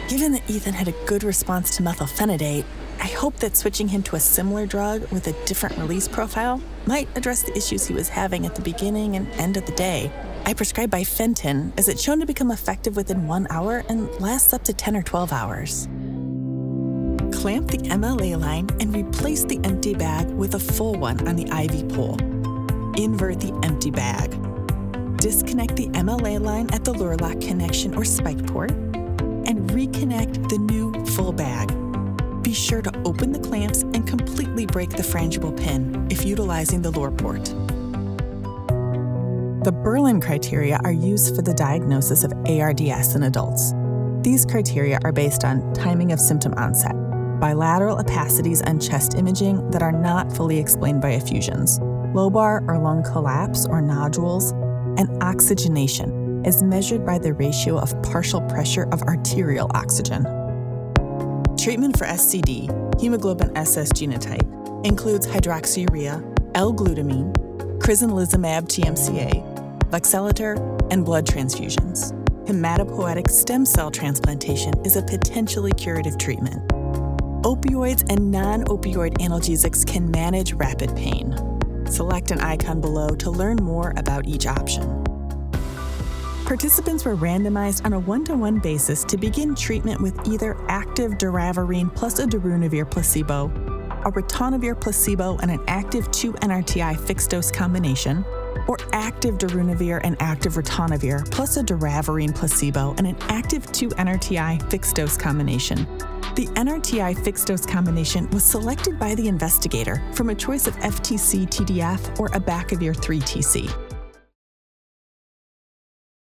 Given that Ethan had a good response to methylphenidate, I hope that switching him to a similar drug with a different release profile might address the issues he was having at the beginning and end of the day. I prescribe Bifentin as it's shown to become effective within 1 hour and lasts up to 10 or 12 hours. Clamp the MLA line and replace the empty bag with a full one on the IV pole. Invert the empty bag. Disconnect the MLA line at the Lure-Lock connection or spike port and reconnect the new full bag. Be sure to open the clamps and completely break the frangible pin if utilizing the lure port. The Berlin criteria are used for the diagnosis of ARDS in adults. These criteria are based on timing of symptom onset, bilateral opacities on chest imaging that are not fully explained by effusions, lobar or lung collapse or nodules, and oxygenation is measured by the ratio of partial pressure of arterial oxygen. Treatment for SCD, hemoglobin SS genotype, includes hydroxyurea, L-glutamine, crizanlizumab TMCA, voxelotor, and blood transfusions. Hematopoietic stem cell transplantation is a potentially curative treatment. Opioids and non-opioid analgesics can manage rapid pain. Select an icon below to learn more about each option. Participants were randomized on a 1-to-1 basis to begin treatment with either active doravirine plus a darunavir placebo, a ritonavir placebo and an active 2-NRTI fixed-dose combination, or active darunavir and active ritonavir plus a doravirine placebo and an active 2-NRTI fixed-dose combination. The NRTI fixed-dose combination was selected by the investigator from a choice of FTC-TDF or abacavir 3-TC.